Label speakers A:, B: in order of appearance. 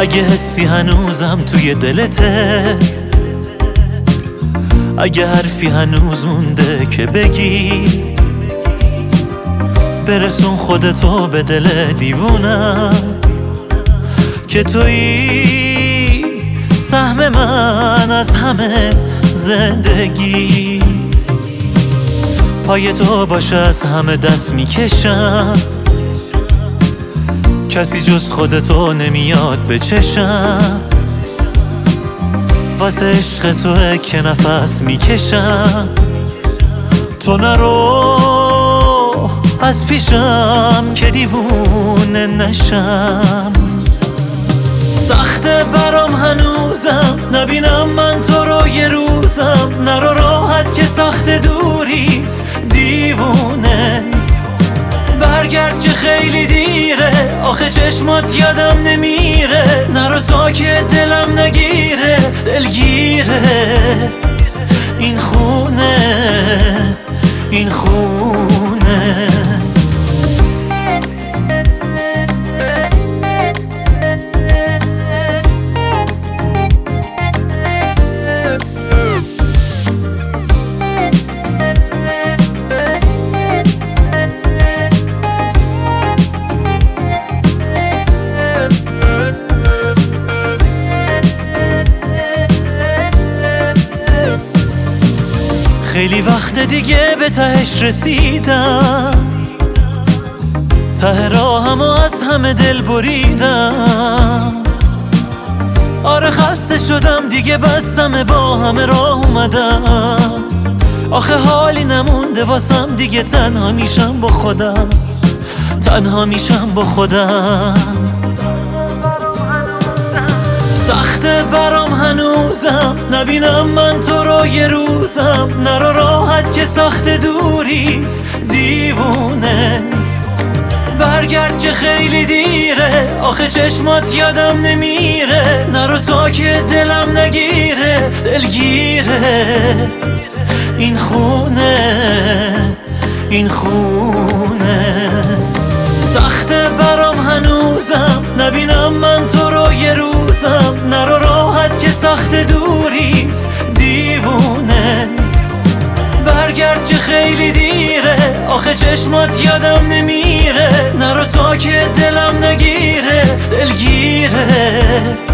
A: اگه حسی هنوزم توی دلته، اگه حرفی هنوز مونده که بگی، برسون خودتو به دل دیوونم که تویی سهم من از همه زندگی. پای تو باشه از همه دست میکشم، کسی جز خودتو نمیاد به چشم. واسه عشق توه که نفس میکشم، تو نرو از پیشم که دیوونه نشم. سخته برام هنوزم نبینم من تو رو یه روزم، نرو راحت که سخت دوریت دیوونه. برگرد که خیلی دیره، آخه چشمات یادم نمیره، نرو تا که دلم نگیره دلگیره. این خونه این خونه خیلی وقت دیگه به تهش رسیدم، ته راهم از همه دل بریدم. آره خسته شدم دیگه بستم با همه راه اومدم. آخه حالی نمونده واسم دیگه، تنها میشم با خودم، تنها میشم با خودم. سخته برام هنوزم نبینم من تو رو یه روزم، نرو راحت که سخت دوریت دیوونه. برگرد که خیلی دیره، آخه چشمات یادم نمیره، نرو تا که دلم نگیره دلگیره. این خونه این خونه سخته برام هنوزم نبینم من تو رو یه روزم، نرو راحت که سخت دوریت دیوونه. برگرد که خیلی دیره، آخه چشمات یادم نمیره، نرو تا که دلم نگیره دلگیره.